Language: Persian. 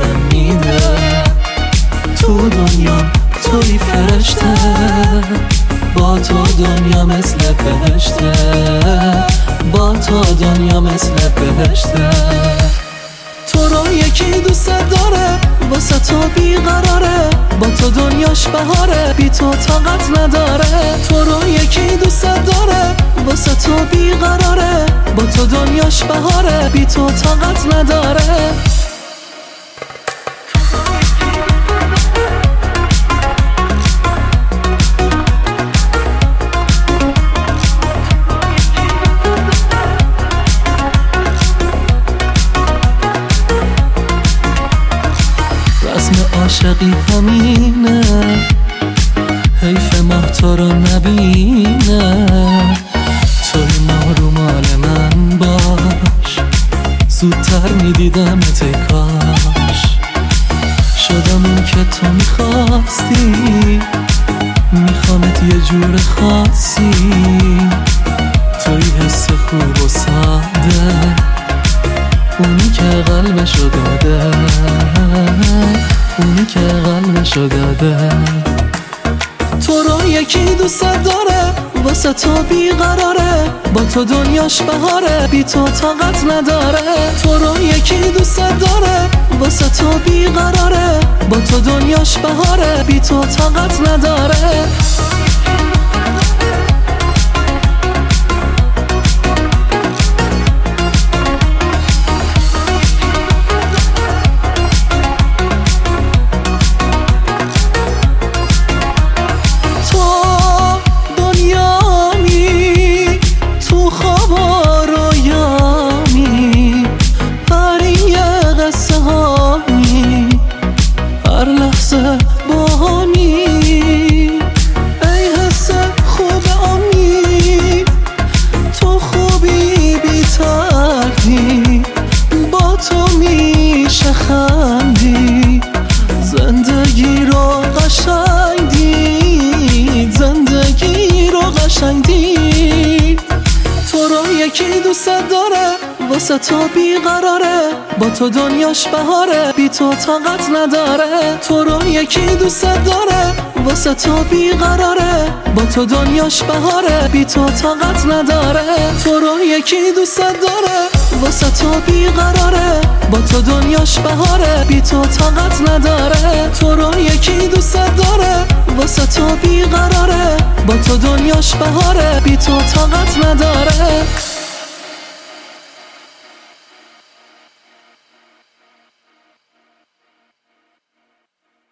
بهم میده. تو دنیا توی فرشته، با تو دنیا مثل بهشته، با تو دنیا مثل بهشته. تو رو یکی دوست داره، واسه تو بیقراره، با تو دنیاش بهاره، بی تو طاقت نداره. تو رو یکی دوست داره، واسه تو بیقراره، با تو دنیاش بهاره، بی تو طاقت نداره. رسم عاشقی همینه، حیف ماه تو رو نبینه. توی ما رو مال من باش، زودتر میدیدم ای کاش. شدم اون که تو میخواستی، میخوامت یه جور خاصی. توی حس خوب و ساده، اونی که قلبشو داده، اونی که قلبشو داده. تو رو یکی دوست داره، واسه تو بیقراره، با تو دنیاش بهاره، بی تو طاقت نداره. تو رو یکی دوست داره، واسه تو بیقراره، با تو دنیاش بهاره، بی تو طاقت نداره. هر لحظه باهمی، ای حس خوب آمی، تو خوبی بی تردی، با تو میشه خندی. زندگی رو قشنگ دید، زندگی رو قشنگ دید. تو رو یکی دوست داره، واسه تو بیقراره، با تو دنیاش بهاره، بی تو طاقت نداره. تو رو یکی دوست داره، واسه تو بیقراره، با تو دنیاش بهاره، بی تو طاقت نداره. تو رو یکی دوست داره، واسه تو بیقراره، با تو دنیاش بهاره، بی تو طاقت نداره. تو رو یکی دوست داره، واسه تو بیقراره، با تو دنیاش بهاره، بی تو طاقت نداره.